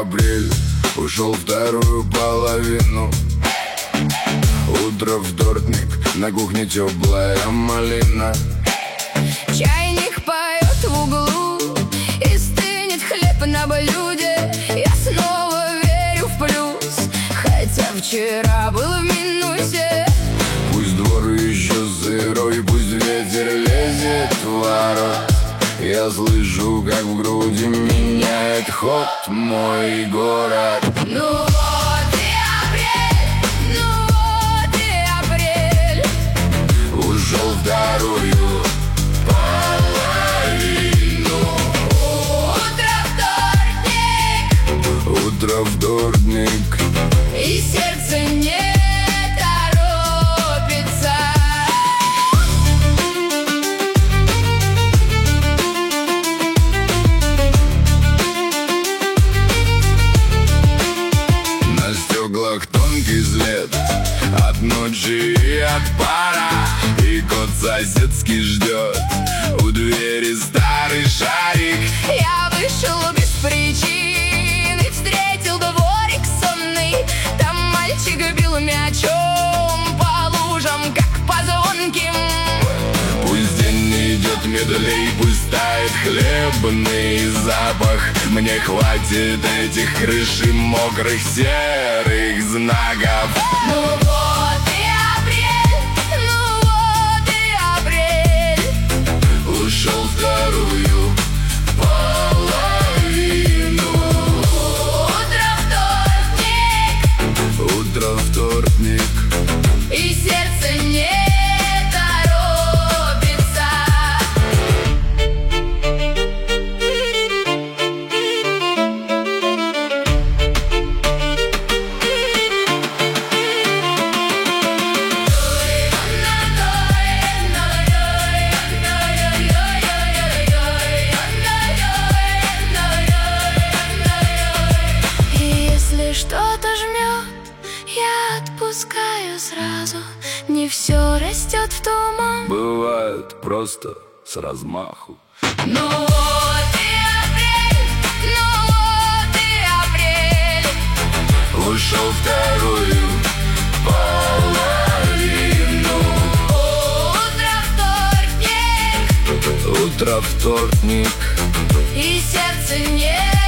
апрель, ушел вторую половину. Утро, вторник, на кухне теплая малина. Чайник поет в углу, и стынет хлеб на блюде. Я снова верю в плюс, хотя вчера был в минусе. Пусть двор еще сырой, пусть ветер лезет в ворот. Я слышу, как в груди меняет ход мой город. Ну вот и апрель, ну вот и апрель. Ушел вторую половину. Утро, вторник, и сердце не торопится. На стеклах тонкий след от ночи и от пара. И кот соседский ждет у двери старый шарик. Я вышел без причины, встретил дворик сонный. Там мальчик бил мячом по лужам, как по звонким. Пусть день идет медлей, пусть тает хлебный запах. Мне хватит этих крыш и мокрых серых знаков. Ну вот и апрель, ну вот и апрель. Ушел вторую половину. Утро, вторник, И сердце не торопится. И если что-то жмет, я отпускаю сразу. Не все растет в туман. бывает просто с размаху. Ну вот и апрель, ну вот и апрель. Ушел вторую половину. Утро, вторник, Утро, вторник, и сердце не